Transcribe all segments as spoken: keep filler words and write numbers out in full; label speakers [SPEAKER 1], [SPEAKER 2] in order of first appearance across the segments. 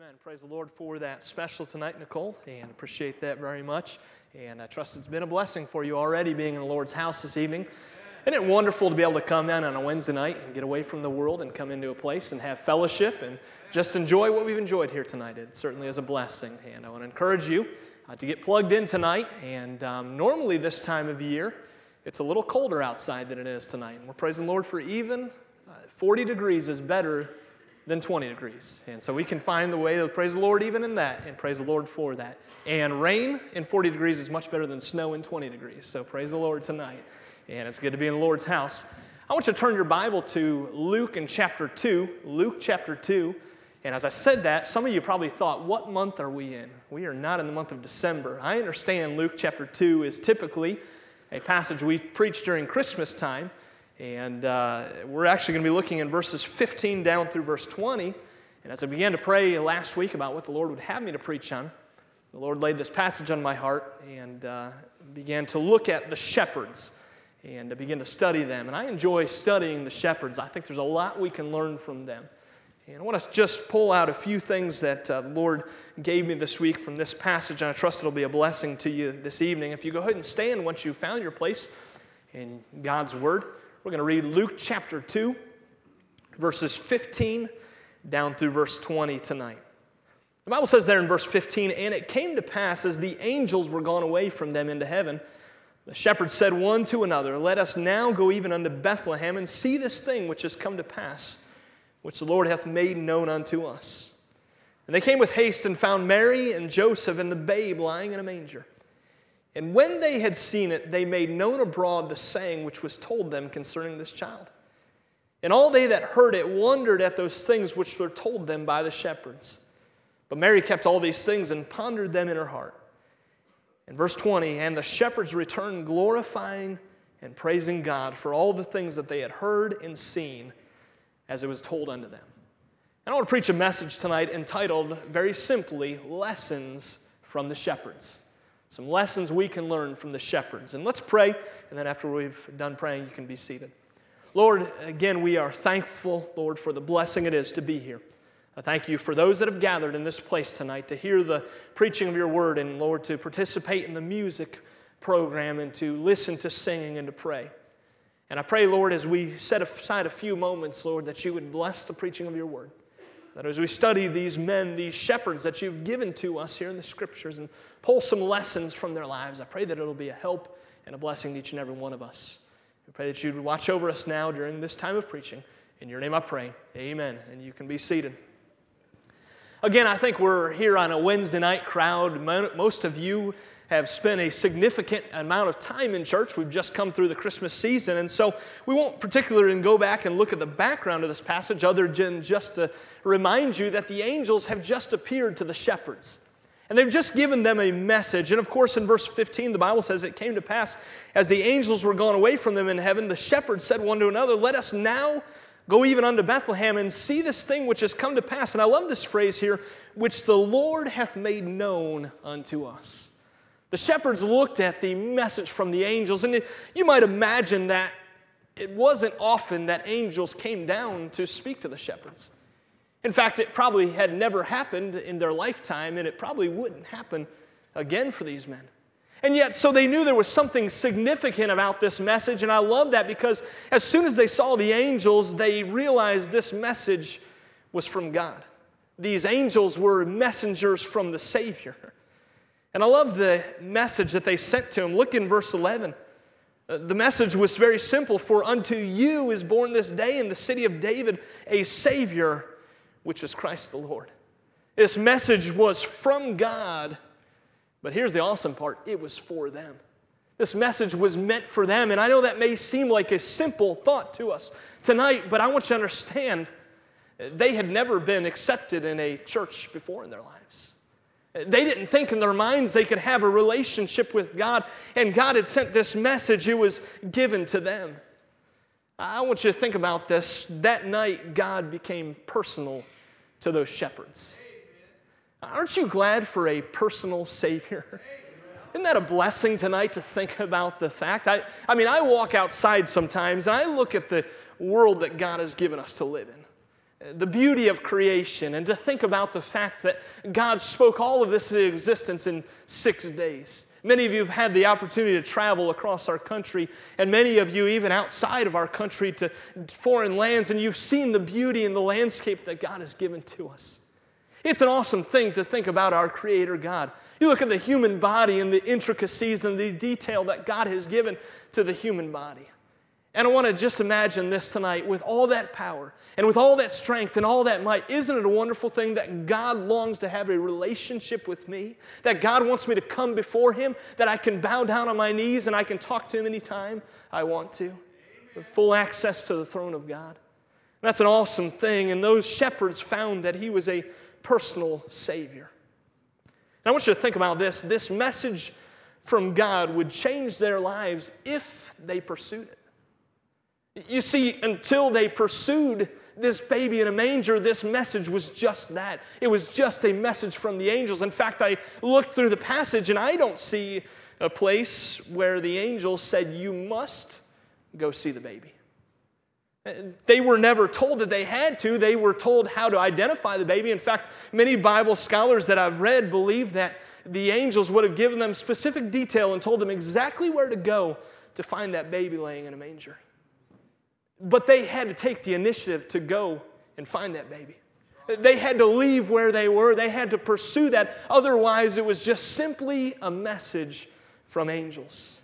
[SPEAKER 1] Amen. Praise the Lord for that special tonight, Nicole, and appreciate that very much. And I trust it's been a blessing for you already being in the Lord's house this evening. Isn't it wonderful to be able to come down on a Wednesday night and get away from the world and come into a place and have fellowship and just enjoy what we've enjoyed here tonight? It certainly is a blessing. And I want to encourage you uh, to get plugged in tonight. And um, normally this time of year, it's a little colder outside than it is tonight. And we're praising the Lord for even uh, forty degrees is better than twenty degrees. And so we can find the way to praise the Lord even in that, and praise the Lord for that. And rain in forty degrees is much better than snow in twenty degrees. So praise the Lord tonight. And it's good to be in the Lord's house. I want you to turn your Bible to Luke in chapter two. Luke chapter two. And as I said that, some of you probably thought, what month are we in? We are not in the month of December. I understand Luke chapter two is typically a passage we preach during Christmas time. And uh, we're actually going to be looking in verses fifteen down through verse twenty. And as I began to pray last week about what the Lord would have me to preach on, the Lord laid this passage on my heart and uh, began to look at the shepherds and to begin to study them. And I enjoy studying the shepherds. I think there's a lot we can learn from them. And I want to just pull out a few things that uh, the Lord gave me this week from this passage, and I trust it'll be a blessing to you this evening. If you go ahead and stand once you've found your place in God's Word, we're going to read Luke chapter two, verses fifteen down through verse twenty tonight. The Bible says there in verse fifteen, "And it came to pass as the angels were gone away from them into heaven, the shepherds said one to another, Let us now go even unto Bethlehem, and see this thing which has come to pass, which the Lord hath made known unto us. And they came with haste and found Mary and Joseph and the babe lying in a manger. And when they had seen it, they made known abroad the saying which was told them concerning this child. And all they that heard it wondered at those things which were told them by the shepherds. But Mary kept all these things and pondered them in her heart." In verse twenty, "And the shepherds returned glorifying and praising God for all the things that they had heard and seen as it was told unto them." And I want to preach a message tonight entitled, very simply, Lessons from the Shepherds. Some lessons we can learn from the shepherds. And let's pray, and then after we've done praying, you can be seated. Lord, again, we are thankful, Lord, for the blessing it is to be here. I thank you for those that have gathered in this place tonight to hear the preaching of your word, and, Lord, to participate in the music program and to listen to singing and to pray. And I pray, Lord, as we set aside a few moments, Lord, that you would bless the preaching of your word. That as we study these men, these shepherds that you've given to us here in the Scriptures and pull some lessons from their lives, I pray that it'll be a help and a blessing to each and every one of us. I pray that you'd watch over us now during this time of preaching. In your name I pray. Amen. And you can be seated. Again, I think we're here on a Wednesday night crowd. Most of you have spent a significant amount of time in church. We've just come through the Christmas season, and so we won't particularly go back and look at the background of this passage other than just to remind you that the angels have just appeared to the shepherds. And they've just given them a message. And of course, in verse fifteen, the Bible says, "It came to pass, as the angels were gone away from them in heaven, the shepherds said one to another, Let us now go even unto Bethlehem, and see this thing which has come to pass." And I love this phrase here, "which the Lord hath made known unto us." The shepherds looked at the message from the angels, and you might imagine that it wasn't often that angels came down to speak to the shepherds. In fact, it probably had never happened in their lifetime, and it probably wouldn't happen again for these men. And yet, so they knew there was something significant about this message, and I love that because as soon as they saw the angels, they realized this message was from God. These angels were messengers from the Savior. And I love the message that they sent to him. Look in verse eleven. The message was very simple. "For unto you is born this day in the city of David a Savior, which is Christ the Lord." This message was from God, but here's the awesome part. It was for them. This message was meant for them. And I know that may seem like a simple thought to us tonight, but I want you to understand they had never been accepted in a church before in their lives. They didn't think in their minds they could have a relationship with God, and God had sent this message. It was given to them. I want you to think about this. That night, God became personal to those shepherds. Aren't you glad for a personal Savior? Isn't that a blessing tonight to think about the fact? I, I mean, I walk outside sometimes, and I look at the world that God has given us to live in. the beauty of creation, and to think about the fact that God spoke all of this into existence in six days. Many of you have had the opportunity to travel across our country, and many of you even outside of our country to foreign lands, and you've seen the beauty and the landscape that God has given to us. It's an awesome thing to think about our Creator God. You look at the human body and the intricacies and the detail that God has given to the human body. And I want to just imagine this tonight with all that power and with all that strength and all that might. Isn't it a wonderful thing that God longs to have a relationship with me? That God wants me to come before Him, that I can bow down on my knees and I can talk to Him anytime I want to. With full access to the throne of God. That's an awesome thing. And those shepherds found that He was a personal Savior. And I want you to think about this. This message from God would change their lives if they pursued it. You see, until they pursued this baby in a manger, this message was just that. It was just a message from the angels. In fact, I looked through the passage and I don't see a place where the angels said, you must go see the baby. They were never told that they had to. They were told how to identify the baby. In fact, many Bible scholars that I've read believe that the angels would have given them specific detail and told them exactly where to go to find that baby laying in a manger. But they had to take the initiative to go and find that baby. They had to leave where they were. They had to pursue that. Otherwise, it was just simply a message from angels.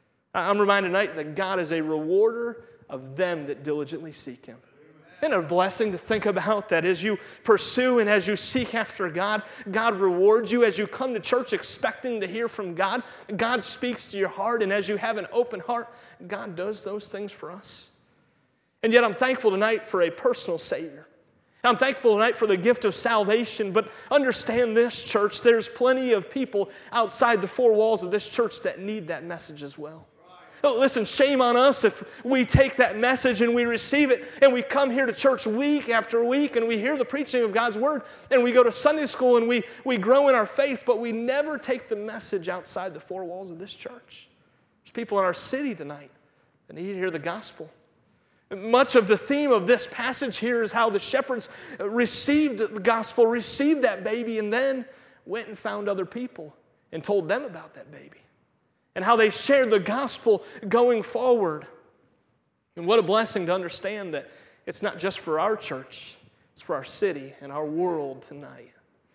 [SPEAKER 1] I'm reminded tonight that God is a rewarder of them that diligently seek Him. Isn't it a blessing to think about that as you pursue and as you seek after God, God rewards you. As you come to church expecting to hear from God, God speaks to your heart. And as you have an open heart, God does those things for us. And yet I'm thankful tonight for a personal Savior. I'm thankful tonight for the gift of salvation, but understand this, church, there's plenty of people outside the four walls of this church that need that message as well. Right. Listen, shame on us if we take that message and we receive it and we come here to church week after week and we hear the preaching of God's Word and we go to Sunday school and we, we grow in our faith, but we never take the message outside the four walls of this church. There's people in our city tonight that need to hear the gospel. Much of the theme of this passage here is how the shepherds received the gospel, received that baby, and then went and found other people and told them about that baby. And how they shared the gospel going forward. And what a blessing to understand that it's not just for our church, it's for our city and our world tonight.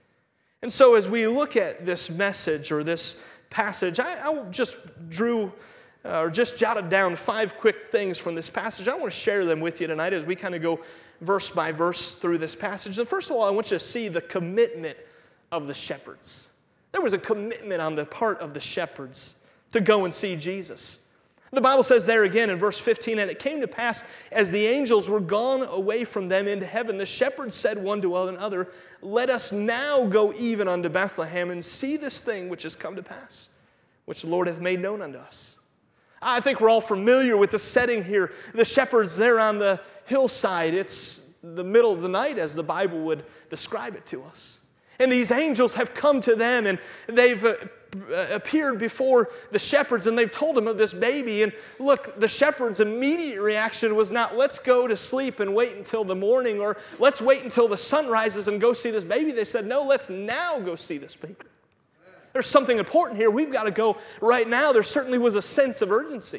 [SPEAKER 1] And so as we look at this message or this passage, I, I just drew Uh, or just jotted down five quick things from this passage. I want to share them with you tonight as we kind of go verse by verse through this passage. And first of all, I want you to see the commitment of the shepherds. There was a commitment on the part of the shepherds to go and see Jesus. The Bible says there again in verse fifteen, and it came to pass as the angels were gone away from them into heaven, the shepherds said one to another, let us now go even unto Bethlehem and see this thing which has come to pass, which the Lord hath made known unto us. I think we're all familiar with the setting here. The shepherds there on the hillside. It's the middle of the night as the Bible would describe it to us. And these angels have come to them and they've uh, appeared before the shepherds and they've told them of this baby. And look, the shepherds' immediate reaction was not, let's go to sleep and wait until the morning, or let's wait until the sun rises and go see this baby. They said, no, let's now go see this baby. There's something important here. We've got to go right now. There certainly was a sense of urgency.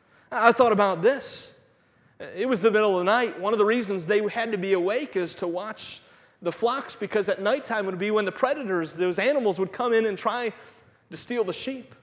[SPEAKER 1] I thought about this. It was the middle of the night. One of the reasons they had to be awake is to watch the flocks, because at nighttime would be when the predators, those animals, would come in and try to steal the sheep.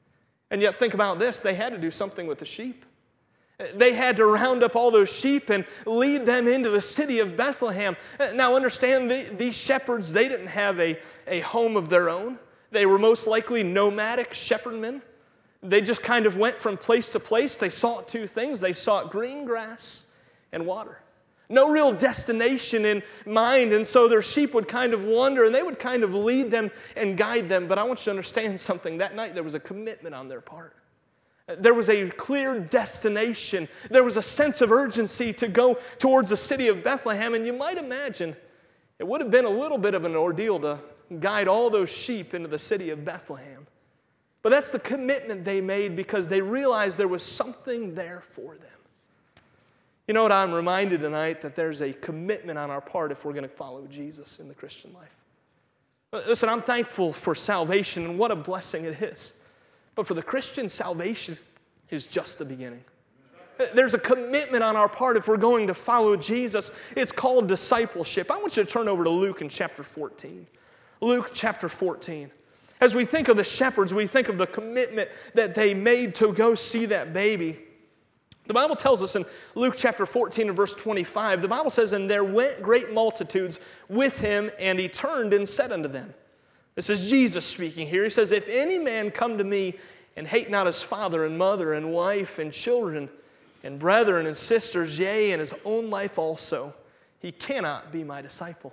[SPEAKER 1] And yet think about this. They had to do something with the sheep. They had to round up all those sheep and lead them into the city of Bethlehem. Now understand, these shepherds, they didn't have a, a home of their own. They were most likely nomadic shepherdmen. They just kind of went from place to place. They sought two things. They sought green grass and water. No real destination in mind, and so their sheep would kind of wander, and they would kind of lead them and guide them. But I want you to understand something. That night there was a commitment on their part. There was a clear destination. There was a sense of urgency to go towards the city of Bethlehem, and you might imagine it would have been a little bit of an ordeal to guide all those sheep into the city of Bethlehem. But that's the commitment they made because they realized there was something there for them. You know what? I'm reminded tonight that there's a commitment on our part if we're going to follow Jesus in the Christian life. Listen, I'm thankful for salvation, and what a blessing it is. But for the Christian, salvation is just the beginning. There's a commitment on our part if we're going to follow Jesus. It's called discipleship. I want you to turn over to Luke in chapter fourteen. Luke chapter fourteen. As we think of the shepherds, we think of the commitment that they made to go see that baby. The Bible tells us in Luke chapter fourteen and verse twenty-five, the Bible says, "And there went great multitudes with him, and he turned and said unto them." This is Jesus speaking here. He says, "If any man come to me and hate not his father and mother and wife and children and brethren and sisters, yea, and his own life also, he cannot be my disciple."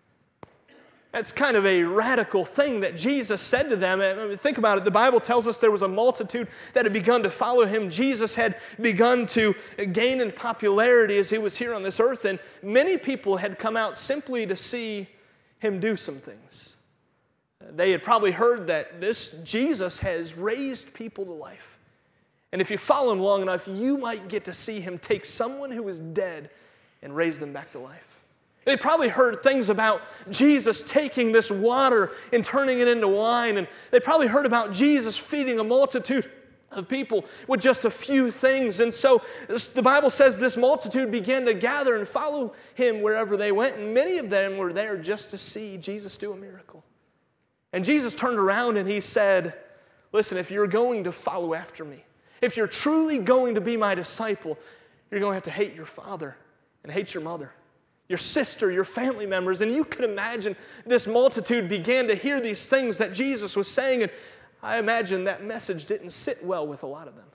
[SPEAKER 1] That's kind of a radical thing that Jesus said to them. I mean, think about it. The Bible tells us there was a multitude that had begun to follow him. Jesus had begun to gain in popularity as he was here on this earth, and many people had come out simply to see him do some things. They had probably heard that this Jesus has raised people to life. And if you follow him long enough, you might get to see him take someone who is dead and raise them back to life. They probably heard things about Jesus taking this water and turning it into wine. And they probably heard about Jesus feeding a multitude of people with just a few things. And so this, the Bible says this multitude began to gather and follow him wherever they went. And many of them were there just to see Jesus do a miracle. And Jesus turned around and he said, "Listen, if you're going to follow after me, if you're truly going to be my disciple, you're going to have to hate your father and hate your mother, your sister, your family members." And you can imagine this multitude began to hear these things that Jesus was saying, and I imagine that message didn't sit well with a lot of them.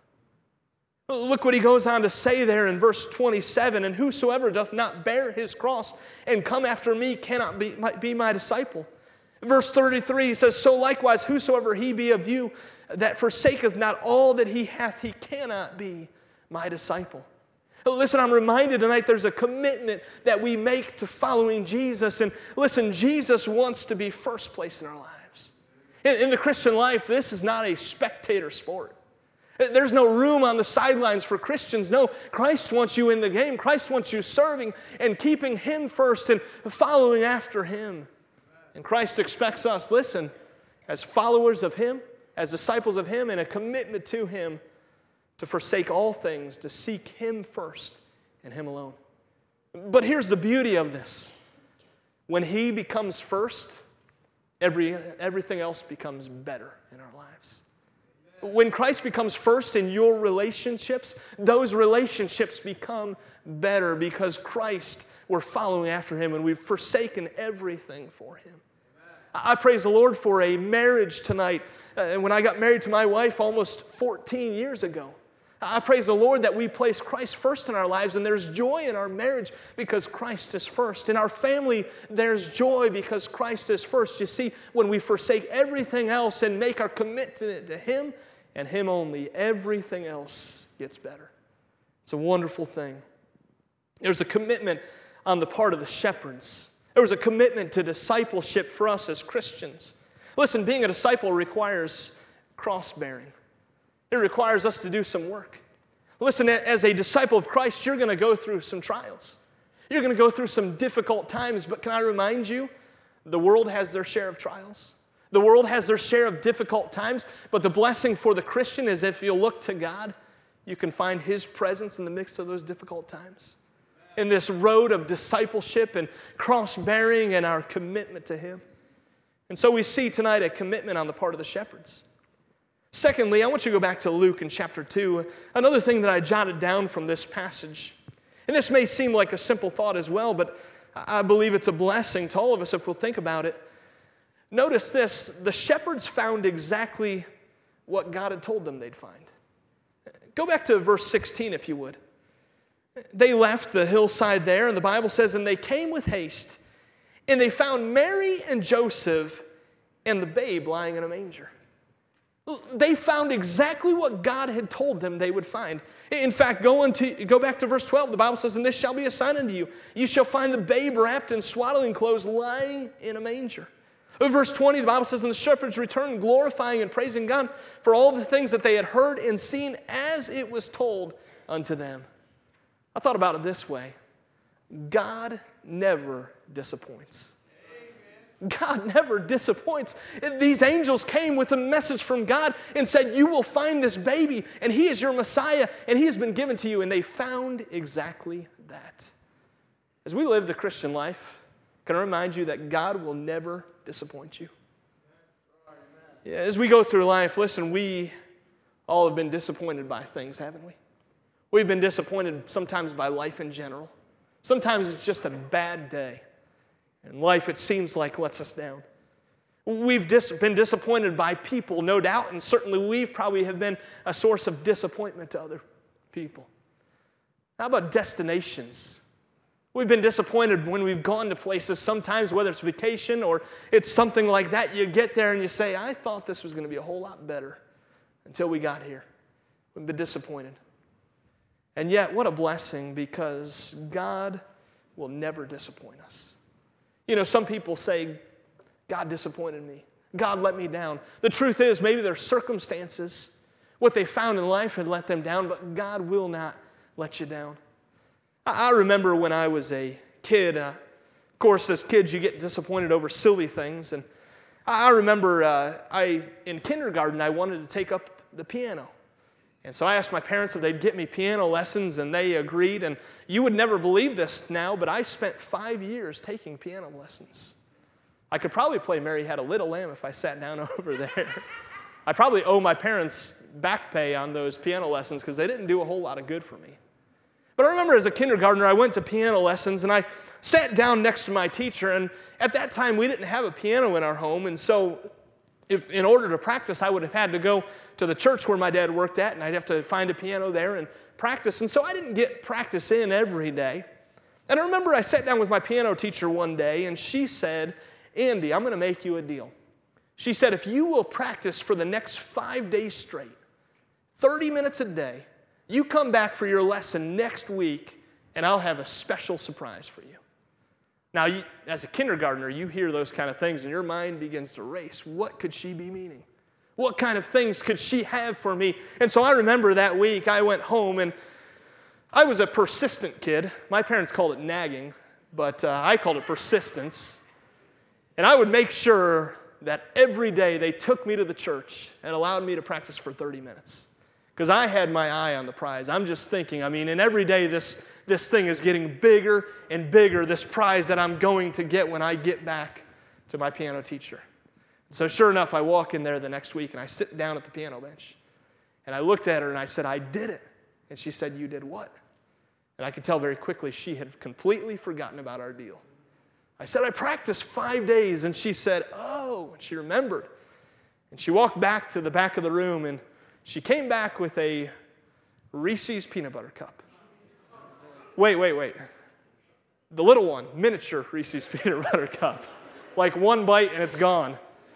[SPEAKER 1] Look what he goes on to say there in verse twenty-seven, "And whosoever doth not bear his cross and come after me cannot be, be my disciple." Verse thirty-three, he says, "So likewise whosoever he be of you that forsaketh not all that he hath, he cannot be my disciple." Listen, I'm reminded tonight there's a commitment that we make to following Jesus. And listen, Jesus wants to be first place in our lives. In, in the Christian life, this is not a spectator sport. There's no room on the sidelines for Christians. No, Christ wants you in the game. Christ wants you serving and keeping him first and following after him. And Christ expects us, listen, as followers of him, as disciples of him, and a commitment to him, to forsake all things, to seek him first and him alone. But here's the beauty of this. When he becomes first, every, everything else becomes better in our lives. When Christ becomes first in your relationships, those relationships become better because Christ, we're following after him and we've forsaken everything for him. I praise the Lord for a marriage tonight. Uh, when I got married to my wife almost fourteen years ago, I praise the Lord that we place Christ first in our lives, and there's joy in our marriage because Christ is first. In our family, there's joy because Christ is first. You see, when we forsake everything else and make our commitment to him and him only, everything else gets better. It's a wonderful thing. There's a commitment on the part of the shepherds. There was a commitment to discipleship for us as Christians. Listen, being a disciple requires cross-bearing. It requires us to do some work. Listen, as a disciple of Christ, you're going to go through some trials. You're going to go through some difficult times, but can I remind you, the world has their share of trials. The world has their share of difficult times, but the blessing for the Christian is if you look to God, you can find his presence in the midst of those difficult times. In this road of discipleship and cross-bearing and our commitment to him. And so we see tonight a commitment on the part of the shepherds. Secondly, I want you to go back to Luke in chapter two. Another thing that I jotted down from this passage, and this may seem like a simple thought as well, but I believe it's a blessing to all of us if we'll think about it. Notice this, the shepherds found exactly what God had told them they'd find. Go back to verse sixteen if you would. They left the hillside there, and the Bible says, "And they came with haste, and they found Mary and Joseph and the babe lying in a manger." They found exactly what God had told them they would find. In fact, go, into, go back to verse twelve. The Bible says, "And this shall be a sign unto you. You shall find the babe wrapped in swaddling clothes lying in a manger." Verse twenty, the Bible says, "And the shepherds returned, glorifying and praising God for all the things that they had heard and seen as it was told unto them." I thought about it this way. God never disappoints. God never disappoints. These angels came with a message from God and said, you will find this baby, and he is your Messiah, and he has been given to you. And they found exactly that. As we live the Christian life, can I remind you that God will never disappoint you? Yeah, as we go through life, listen, we all have been disappointed by things, haven't we? We've been disappointed sometimes by life in general. Sometimes it's just a bad day. And life, it seems like, lets us down. We've dis- been disappointed by people, no doubt, and certainly we've probably have been a source of disappointment to other people. How about destinations? We've been disappointed when we've gone to places, sometimes whether it's vacation or it's something like that. You get there and you say, I thought this was going to be a whole lot better until we got here. We've been disappointed. And yet, what a blessing, because God will never disappoint us. You know, some people say, God disappointed me. God let me down. The truth is, maybe their circumstances, what they found in life had let them down, but God will not let you down. I remember when I was a kid, uh, of course, as kids, you get disappointed over silly things. And I remember uh, I in kindergarten, I wanted to take up the piano. And so I asked my parents if they'd get me piano lessons, and they agreed. And you would never believe this now, but I spent five years taking piano lessons. I could probably play Mary Had a Little Lamb if I sat down over there. I probably owe my parents back pay on those piano lessons because they didn't do a whole lot of good for me. But I remember as a kindergartner, I went to piano lessons, and I sat down next to my teacher. And at that time, we didn't have a piano in our home, and so if in order to practice, I would have had to go to the church where my dad worked at, and I'd have to find a piano there and practice. And so I didn't get practice in every day. And I remember I sat down with my piano teacher one day, and she said, Andy, I'm going to make you a deal. She said, if you will practice for the next five days straight, thirty minutes a day, you come back for your lesson next week, and I'll have a special surprise for you. Now, you, as a kindergartner, you hear those kind of things, and your mind begins to race. What could she be meaning? What kind of things could she have for me? And so I remember that week I went home, and I was a persistent kid. My parents called it nagging, but uh, I called it persistence. And I would make sure that every day they took me to the church and allowed me to practice for thirty minutes. Because I had my eye on the prize. I'm just thinking, I mean, and every day this, this thing is getting bigger and bigger, this prize that I'm going to get when I get back to my piano teacher. So sure enough, I walk in there the next week, and I sit down at the piano bench. And I looked at her, and I said, I did it. And she said, you did what? And I could tell very quickly she had completely forgotten about our deal. I said, I practiced five days. And she said, oh, and she remembered. And she walked back to the back of the room, and she came back with a Reese's peanut butter cup. Wait, wait, wait. The little one, miniature Reese's peanut butter cup. Like one bite and it's gone.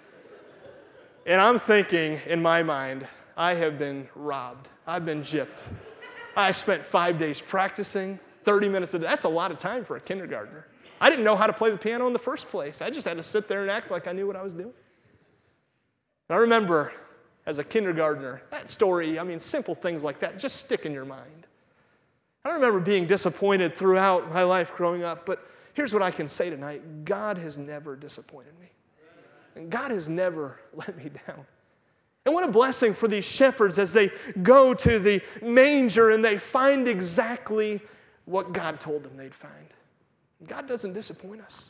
[SPEAKER 1] And I'm thinking in my mind, I have been robbed. I've been gypped. I spent five days practicing, thirty minutes a day. That's a lot of time for a kindergartner. I didn't know how to play the piano in the first place. I just had to sit there and act like I knew what I was doing. And I remember as a kindergartner, that story, I mean, simple things like that just stick in your mind. I remember being disappointed throughout my life growing up, but here's what I can say tonight. God has never disappointed me. And God has never let me down. And what a blessing for these shepherds as they go to the manger and they find exactly what God told them they'd find. God doesn't disappoint us.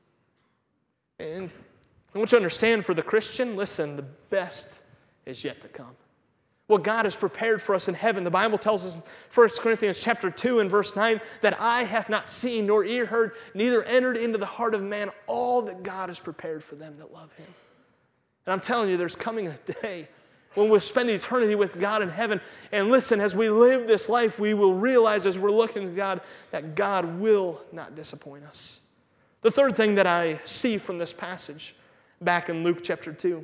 [SPEAKER 1] And I want you to understand, for the Christian, listen, the best is yet to come. What God has prepared for us in heaven. The Bible tells us in First Corinthians chapter two and verse nine that eye hath not seen nor ear heard, neither entered into the heart of man all that God has prepared for them that love him. And I'm telling you, there's coming a day when we'll spend eternity with God in heaven. And listen, as we live this life, we will realize as we're looking to God that God will not disappoint us. The third thing that I see from this passage back in Luke chapter two,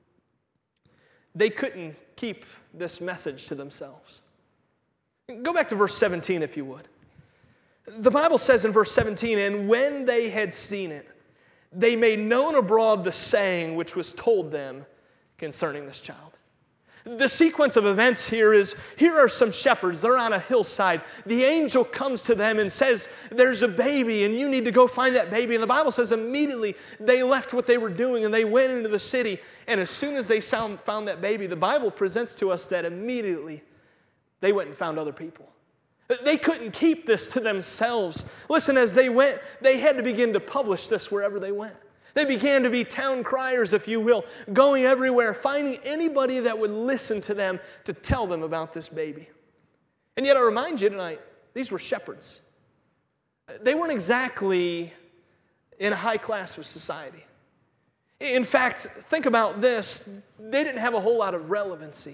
[SPEAKER 1] they couldn't keep this message to themselves. Go back to verse seventeen, if you would. The Bible says in verse seventeen, and when they had seen it, they made known abroad the saying which was told them concerning this child. The sequence of events here is, here are some shepherds. They're on a hillside. The angel comes to them and says, there's a baby, and you need to go find that baby. And the Bible says immediately they left what they were doing, and they went into the city. And as soon as they found that baby, the Bible presents to us that immediately they went and found other people. They couldn't keep this to themselves. Listen, as they went, they had to begin to publish this wherever they went. They began to be town criers, if you will, going everywhere, finding anybody that would listen to them to tell them about this baby. And yet I remind you tonight, these were shepherds. They weren't exactly in a high class of society. In fact, think about this, they didn't have a whole lot of relevancy.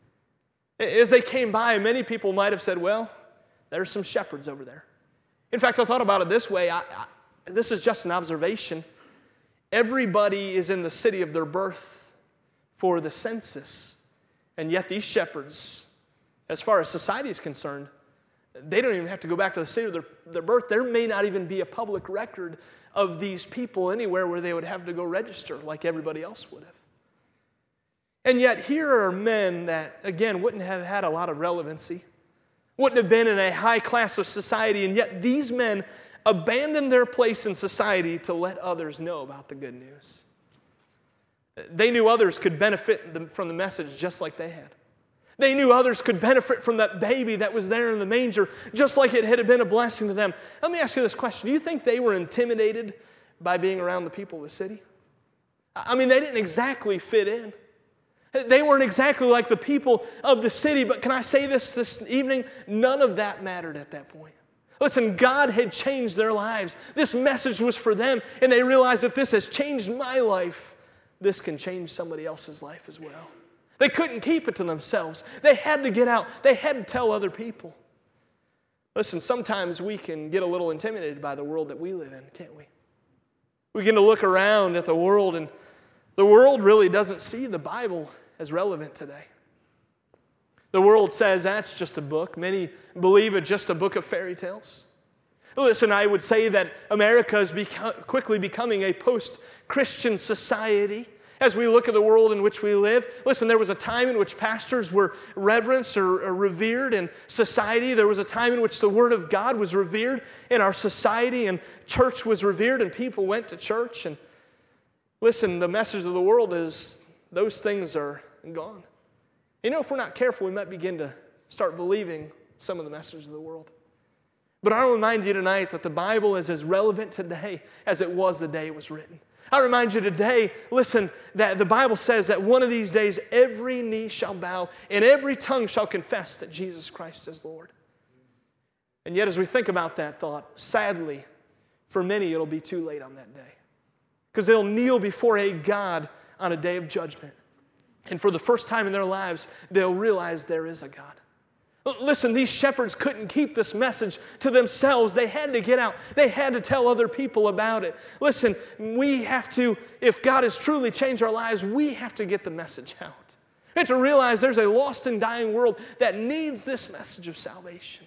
[SPEAKER 1] As they came by, many people might have said, well, there's some shepherds over there. In fact, I thought about it this way. I, I, this is just an observation. Everybody is in the city of their birth for the census. And yet these shepherds, as far as society is concerned, they don't even have to go back to the city of their, their birth. There may not even be a public record of these people anywhere where they would have to go register like everybody else would have. And yet here are men that, again, wouldn't have had a lot of relevancy, wouldn't have been in a high class of society, and yet these men abandoned their place in society to let others know about the good news. They knew others could benefit from the message just like they had. They knew others could benefit from that baby that was there in the manger just like it had been a blessing to them. Let me ask you this question. Do you think they were intimidated by being around the people of the city? I mean, they didn't exactly fit in. They weren't exactly like the people of the city, but can I say this this evening? None of that mattered at that point. Listen, God had changed their lives. This message was for them, and they realized if this has changed my life, this can change somebody else's life as well. They couldn't keep it to themselves. They had to get out. They had to tell other people. Listen, sometimes we can get a little intimidated by the world that we live in, can't we? We begin to look around at the world, and the world really doesn't see the Bible as relevant today. The world says that's just a book. Many believe it's just a book of fairy tales. Listen, I would say that America is beco- quickly becoming a post-Christian society as we look at the world in which we live. Listen, there was a time in which pastors were reverenced or, or revered in society. There was a time in which the Word of God was revered in our society, and church was revered, and people went to church. And listen, the message of the world is those things are gone. You know, if we're not careful, we might begin to start believing some of the messages of the world. But I remind you tonight that the Bible is as relevant today as it was the day it was written. I remind you today, listen, that the Bible says that one of these days every knee shall bow and every tongue shall confess that Jesus Christ is Lord. And yet as we think about that thought, sadly, for many it'll be too late on that day. Because they'll kneel before a God on a day of judgment. And for the first time in their lives, they'll realize there is a God. Listen, these shepherds couldn't keep this message to themselves. They had to get out. They had to tell other people about it. Listen, we have to, if God has truly changed our lives, we have to get the message out. We have to realize there's a lost and dying world that needs this message of salvation.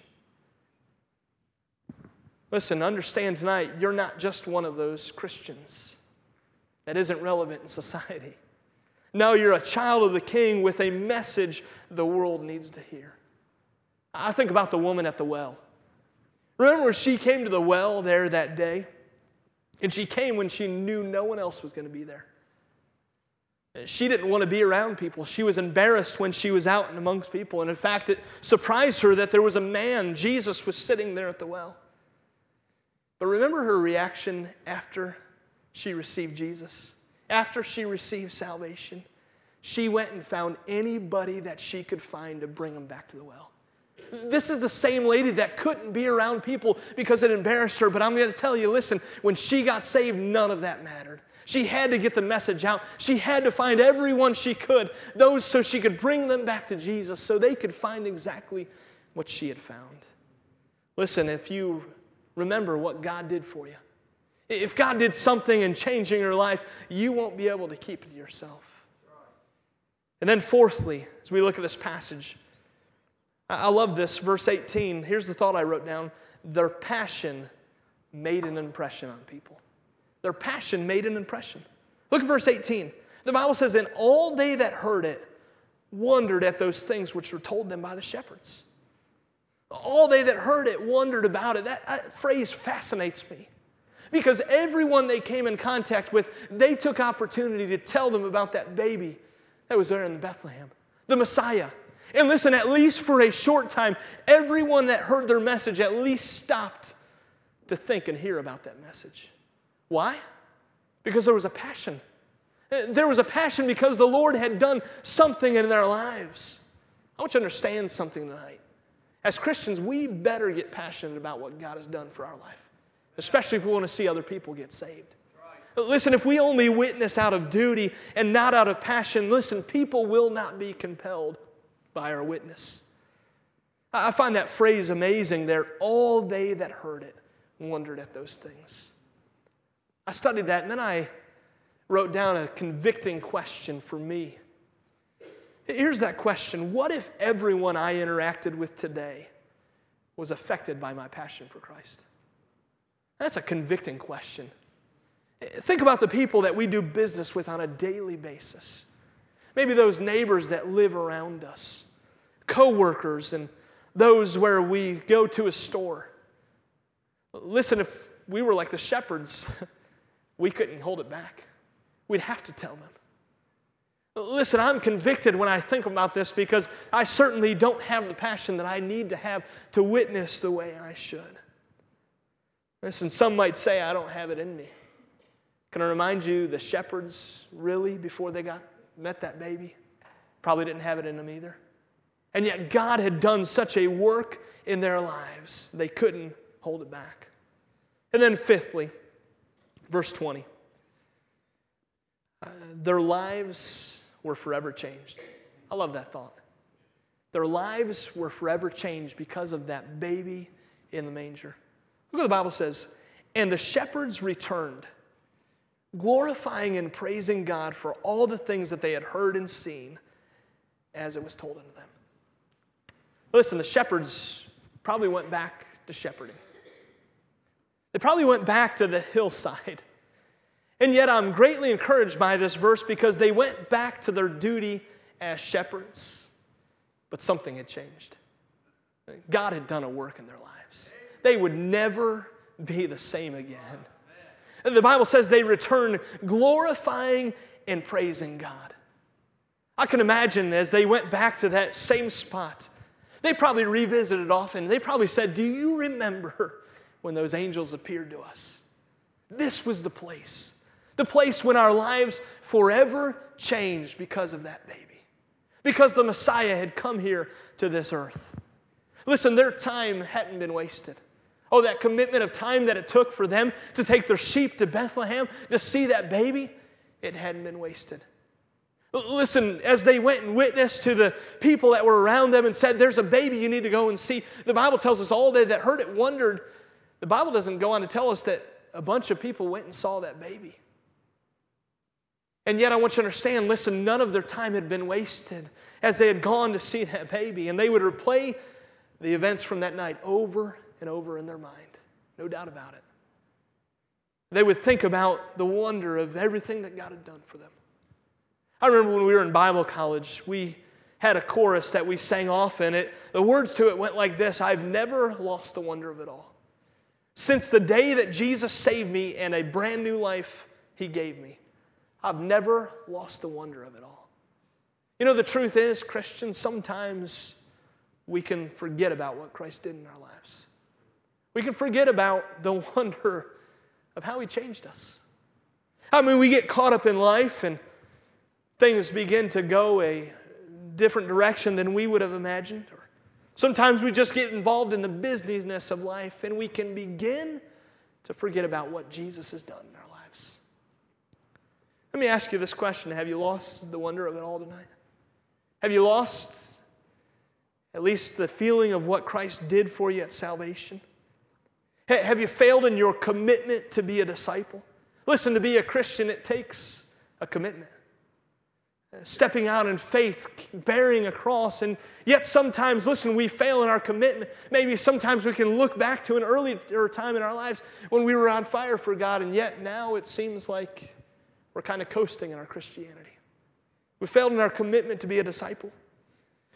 [SPEAKER 1] Listen, understand tonight, you're not just one of those Christians that isn't relevant in society. No, you're a child of the King with a message the world needs to hear. I think about the woman at the well. Remember she came to the well there that day? And she came when she knew no one else was going to be there. She didn't want to be around people. She was embarrassed when she was out and amongst people. And in fact, it surprised her that there was a man, Jesus, was sitting there at the well. But remember her reaction after she received Jesus? After she received salvation, she went and found anybody that she could find to bring them back to the well. This is the same lady that couldn't be around people because it embarrassed her. But I'm going to tell you, listen, when she got saved, none of that mattered. She had to get the message out. She had to find everyone she could, those so she could bring them back to Jesus so they could find exactly what she had found. Listen, if you remember what God did for you, if God did something in changing your life, you won't be able to keep it to yourself. And then fourthly, as we look at this passage, I love this, verse eighteen. Here's the thought I wrote down. Their passion made an impression on people. Their passion made an impression. Look at verse eighteen. The Bible says, and all they that heard it wondered at those things which were told them by the shepherds. All they that heard it wondered about it. That, that phrase fascinates me. Because everyone they came in contact with, they took opportunity to tell them about that baby that was there in Bethlehem, the Messiah. And listen, at least for a short time, everyone that heard their message at least stopped to think and hear about that message. Why? Because there was a passion. There was a passion because the Lord had done something in their lives. I want you to understand something tonight. As Christians, we better get passionate about what God has done for our life, especially if we want to see other people get saved. Right. Listen, if we only witness out of duty and not out of passion, listen, people will not be compelled by our witness. I find that phrase amazing there. All they that heard it wondered at those things. I studied that, and then I wrote down a convicting question for me. Here's that question. What if everyone I interacted with today was affected by my passion for Christ? That's a convicting question. Think about the people that we do business with on a daily basis. Maybe those neighbors that live around us, co-workers, and those where we go to a store. Listen, if we were like the shepherds, we couldn't hold it back. We'd have to tell them. Listen, I'm convicted when I think about this because I certainly don't have the passion that I need to have to witness the way I should. Listen, some might say I don't have it in me. Can I remind you, the shepherds really, before they got met that baby, probably didn't have it in them either. And yet God had done such a work in their lives, they couldn't hold it back. And then fifthly, verse twenty. Uh, their lives were forever changed. I love that thought. Their lives were forever changed because of that baby in the manger. Look what the Bible says. And the shepherds returned, glorifying and praising God for all the things that they had heard and seen as it was told unto them. Listen, the shepherds probably went back to shepherding. They probably went back to the hillside. And yet I'm greatly encouraged by this verse because they went back to their duty as shepherds, but something had changed. God had done a work in their lives. They would never be the same again. And the Bible says they returned glorifying and praising God. I can imagine as they went back to that same spot, they probably revisited often. They probably said, do you remember when those angels appeared to us? This was the place. The place when our lives forever changed because of that baby. Because the Messiah had come here to this earth. Listen, their time hadn't been wasted. Oh, that commitment of time that it took for them to take their sheep to Bethlehem to see that baby, it hadn't been wasted. Listen, as they went and witnessed to the people that were around them and said, there's a baby you need to go and see. The Bible tells us all they that heard it wondered. The Bible doesn't go on to tell us that a bunch of people went and saw that baby. And yet I want you to understand, listen, none of their time had been wasted as they had gone to see that baby. And they would replay the events from that night over and over in their mind. No doubt about it. They would think about the wonder of everything that God had done for them. I remember when we were in Bible college, we had a chorus that we sang often. It, the words to it went like this: I've never lost the wonder of it all. Since the day that Jesus saved me and a brand new life He gave me, I've never lost the wonder of it all. You know, the truth is, Christians, sometimes we can forget about what Christ did in our lives. We can forget about the wonder of how He changed us. I mean, we get caught up in life and things begin to go a different direction than we would have imagined. Or sometimes we just get involved in the business of life and we can begin to forget about what Jesus has done in our lives. Let me ask you this question. Have you lost the wonder of it all tonight? Have you lost at least the feeling of what Christ did for you at salvation? Have you failed in your commitment to be a disciple? Listen, to be a Christian, it takes a commitment. Stepping out in faith, bearing a cross, and yet sometimes, listen, we fail in our commitment. Maybe sometimes we can look back to an earlier time in our lives when we were on fire for God, and yet now it seems like we're kind of coasting in our Christianity. We failed in our commitment to be a disciple.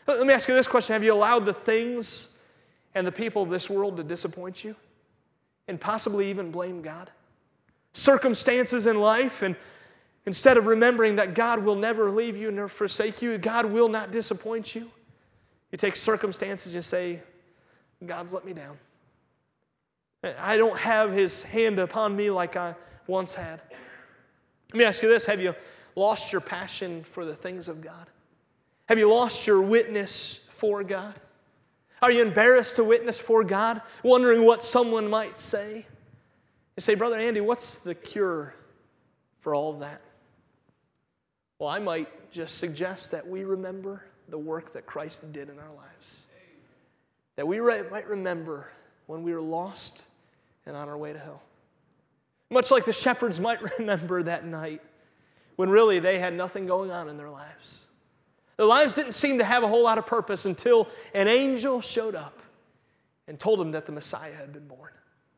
[SPEAKER 1] Let me ask you this question. Have you allowed the things and the people of this world to disappoint you and possibly even blame God? Circumstances in life, and instead of remembering that God will never leave you nor forsake you, God will not disappoint you, you take circumstances and say, God's let me down. I don't have His hand upon me like I once had. Let me ask you this. Have you lost your passion for the things of God? Have you lost your witness for God? Are you embarrassed to witness for God, wondering what someone might say? You say, Brother Andy, what's the cure for all of that? Well, I might just suggest that we remember the work that Christ did in our lives. That we might remember when we were lost and on our way to hell. Much like the shepherds might remember that night when really they had nothing going on in their lives. Their lives didn't seem to have a whole lot of purpose until an angel showed up and told them that the Messiah had been born.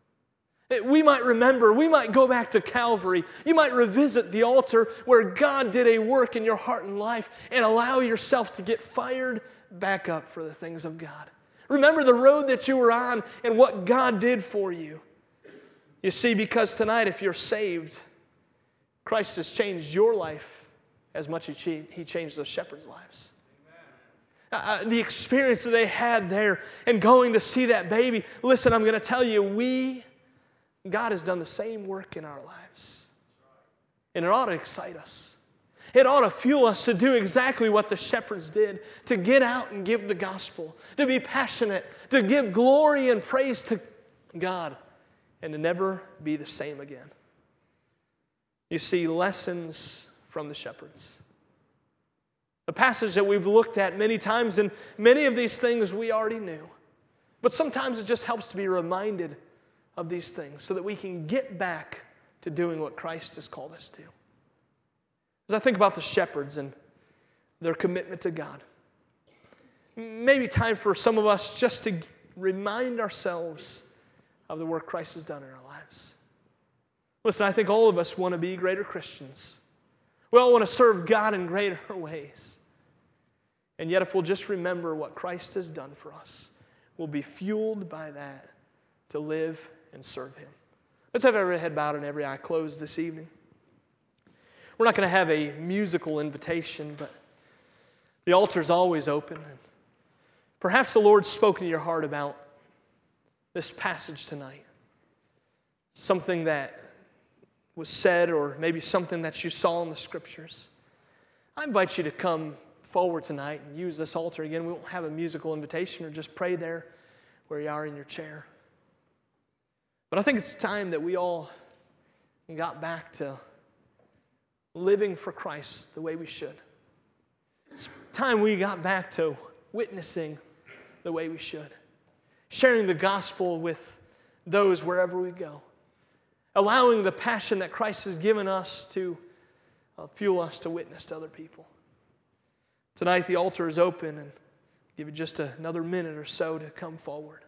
[SPEAKER 1] We might remember, we might go back to Calvary. You might revisit the altar where God did a work in your heart and life and allow yourself to get fired back up for the things of God. Remember the road that you were on and what God did for you. You see, because tonight, if you're saved, Christ has changed your life as much as He changed those shepherds' lives. Uh, the experience that they had there and going to see that baby. Listen, I'm going to tell you, we, God has done the same work in our lives. And it ought to excite us. It ought to fuel us to do exactly what the shepherds did, to get out and give the gospel, to be passionate, to give glory and praise to God, and to never be the same again. You see, lessons from the shepherds. A passage that we've looked at many times, and many of these things we already knew. But sometimes it just helps to be reminded of these things so that we can get back to doing what Christ has called us to. As I think about the shepherds and their commitment to God, maybe time for some of us just to remind ourselves of the work Christ has done in our lives. Listen, I think all of us want to be greater Christians. We all want to serve God in greater ways. And yet if we'll just remember what Christ has done for us, we'll be fueled by that to live and serve Him. Let's have every head bowed and every eye closed this evening. We're not going to have a musical invitation, but the altar's always open. And perhaps the Lord's spoken to your heart about this passage tonight. Something that was said, or maybe something that you saw in the Scriptures. I invite you to come forward tonight and use this altar again. We won't have a musical invitation, or just pray there where you are in your chair. But I think it's time that we all got back to living for Christ the way we should. It's time we got back to witnessing the way we should. Sharing the gospel with those wherever we go. Allowing the passion that Christ has given us to uh, fuel us to witness to other people. Tonight the altar is open, and I'll give you just another minute or so to come forward.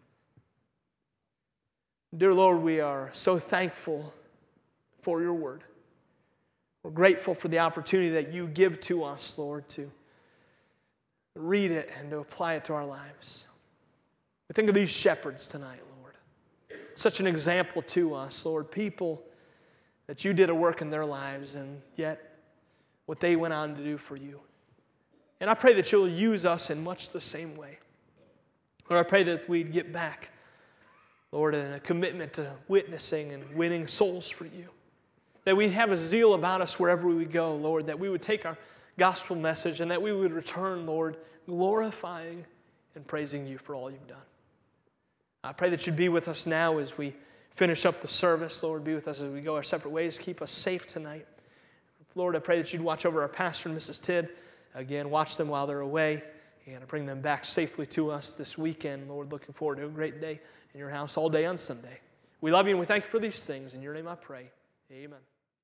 [SPEAKER 1] Dear Lord, we are so thankful for your word. We're grateful for the opportunity that you give to us, Lord, to read it and to apply it to our lives. We think of these shepherds tonight, Lord. Such an example to us, Lord. People that you did a work in their lives, and yet what they went on to do for you. And I pray that you'll use us in much the same way. Lord, I pray that we'd get back, Lord, in a commitment to witnessing and winning souls for you. That we'd have a zeal about us wherever we go, Lord. That we would take our gospel message and that we would return, Lord, glorifying and praising you for all you've done. I pray that you'd be with us now as we finish up the service. Lord, be with us as we go our separate ways. Keep us safe tonight. Lord, I pray that you'd watch over our pastor and Missus Tidd. Again, watch them while they're away and bring them back safely to us this weekend. Lord, looking forward to a great day in your house all day on Sunday. We love you and we thank you for these things. In your name I pray. Amen.